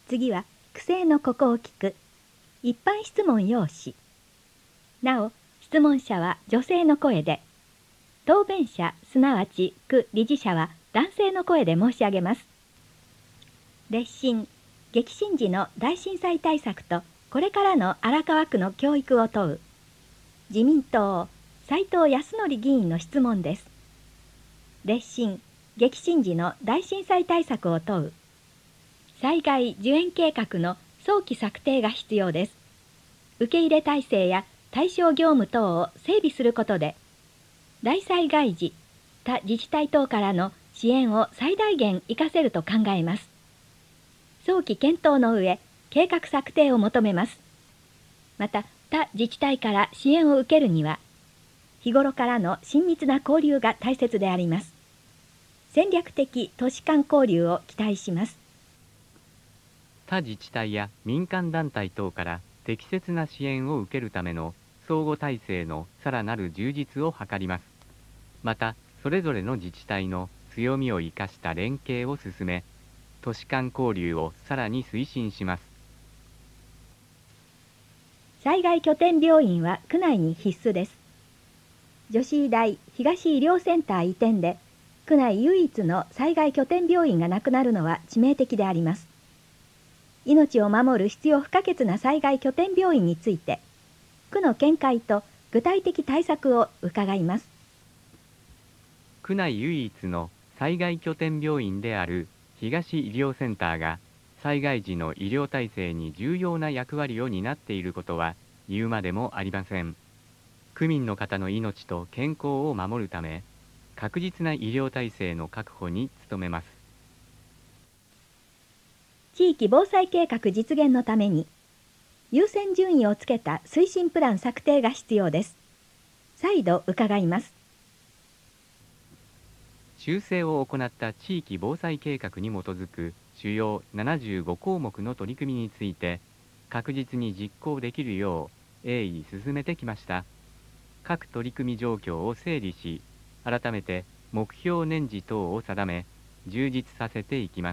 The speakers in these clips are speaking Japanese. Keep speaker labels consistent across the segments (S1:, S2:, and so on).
S1: 次は区政のここを聞く一般質問要旨。なお質問者は女性の声で、答弁者すなわち区理事者は男性の声で申し上げます。烈震激震時の大震災対策とこれからの荒川区の教育を問う自民党斉藤康則議員の質問です。烈震激震時の大震災対策を問う災害受援計画の早期策定が必要です。受け入れ体制や対象業務等を整備することで、大災害時、他自治体等からの支援を最大限活かせると考えます。早期検討の上、計画策定を求めます。また、他自治体から支援を受けるには、日頃からの親密な交流が大切であります。戦略的都市間交流を期待します。
S2: 他自治体や民間団体等から適切な支援を受けるための相互体制のさらなる充実を図ります。また、それぞれの自治体の強みを生かした連携を進め、都市間交流をさらに推進します。
S1: 災害拠点病院は区内に必須です。女子医大東医療センター移転で、区内唯一の災害拠点病院がなくなるのは致命的であります。命を守る必要不可欠な災害拠点病院について、区の見解と具体的対策を伺います。
S2: 区内唯一の災害拠点病院である東医療センターが、災害時の医療体制に重要な役割を担っていることは言うまでもありません。区民の方の命と健康を守るため、確実な医療体制の確保に努めます。
S1: 地域防災計画実現のために、優先順位をつけた推進プラン策定が必要です。再度伺います。
S2: 修正を行った地域防災計画に基づく主要75項目の取り組みについて、確実に実行できるよう鋭意進めてきました。各取り組み状況を整理し、改めて目標年次等を定め、充実させていきます。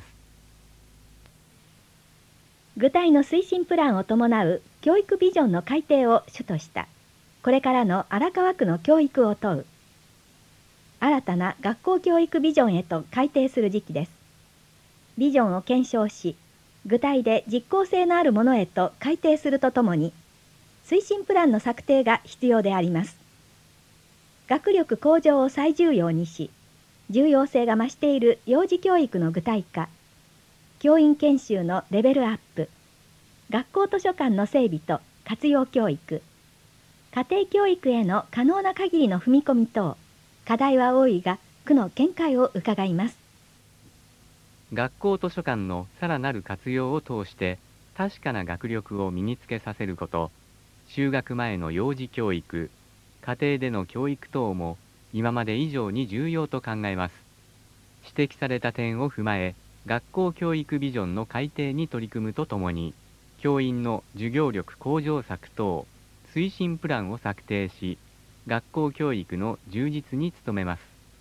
S1: 具体の推進プランを伴う教育ビジョンの改定を主とした、これからの荒川区の教育を問う、新たな学校教育ビジョンへと改定する時期です。ビジョンを検証し、具体で実効性のあるものへと改定するとともに、推進プランの策定が必要であります。学力向上を最重要にし、重要性が増している幼児教育の具体化、教員研修のレベルアップ、学校図書館の整備と活用教育、家庭教育への可能な限りの踏み込み等、課題は多いが区の見解を伺います。
S2: 学校図書館のさらなる活用を通して確かな学力を身につけさせること、就学前の幼児教育、家庭での教育等も今まで以上に重要と考えます。指摘された点を踏まえ、学校教育ビジョンの改定に取り組むとともに、教員の授業力向上策等、推進プランを策定し、学校教育の充実に努めます。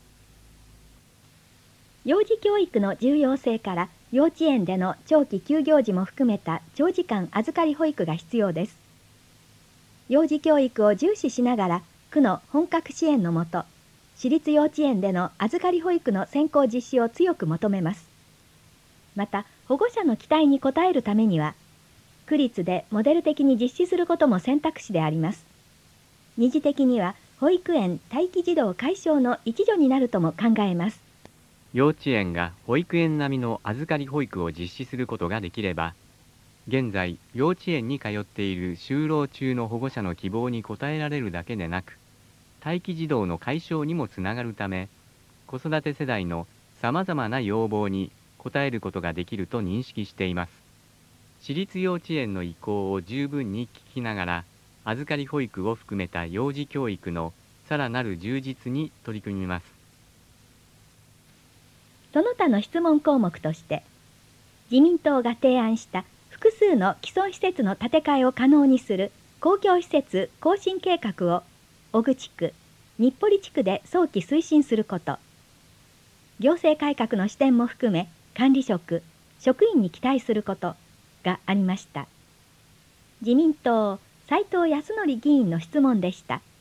S1: 幼児教育の重要性から幼稚園での長期休業時も含めた長時間預かり保育が必要です。幼児教育を重視しながら区の本格支援のもと、私立幼稚園での預かり保育の先行実施を強く求めます。また保護者の期待に応えるためには、区立でモデル的に実施することも選択肢であります。二次的には保育園待機児童解消の一助になるとも考えます。
S2: 幼稚園が保育園並みの預かり保育を実施することができれば、現在幼稚園に通っている就労中の保護者の希望に応えられるだけでなく、待機児童の解消にもつながるため、子育て世代のさまざまな要望に応えることができると認識しています。私立幼稚園の意向を十分に聞きながら、預かり保育を含めた幼児教育のさらなる充実に取り組みます。
S1: その他の質問項目として、自民党が提案した複数の既存施設の建て替えを可能にする公共施設更新計画を小口区、日暮里地区で早期推進すること、行政改革の視点も含め管理職、職員に期待すること、 がありました。自民党斉藤康則議員の質問でした。